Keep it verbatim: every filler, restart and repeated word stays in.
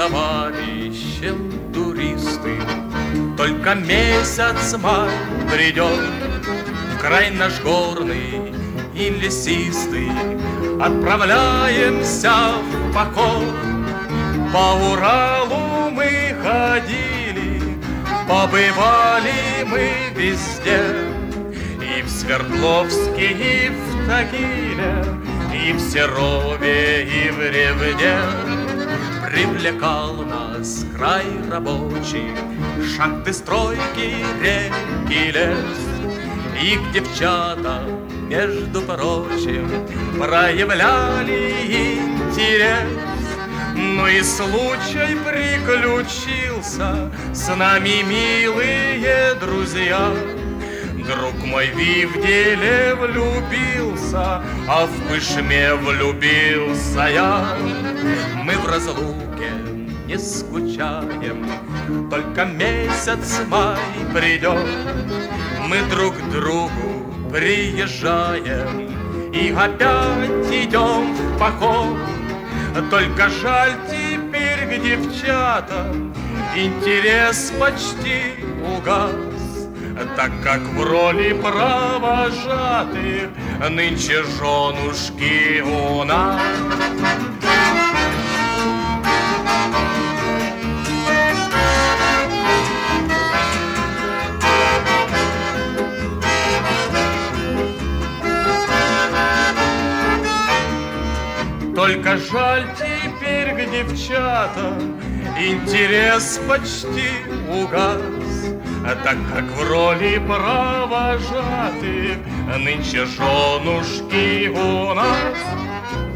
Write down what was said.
товарищем туристы. Только месяц май придет, край наш горный и лесистый, отправляемся в поход. По Уралу мы ходили, побывали мы везде, и в Свердловске, и в Тагиле, и в Серове, и в Ревне. Привлекал нас край рабочий, шахты, стройки, реки, лес. И к девчатам, между прочим, проявляли интерес. Ну и случай приключился, с нами милые друзья. Друг мой в Ивделе влюбился, а в Пышме влюбился я. Мы в разлуке не скучаем, только месяц май придет. Мы друг к другу приезжаем и опять идем в поход. Только жаль теперь к девчатам интерес почти угас, так как в роли провожатых нынче женушки у нас. Только жаль теперь к девчатам интерес почти угас, так как в роли провожатых нынче женушки у нас.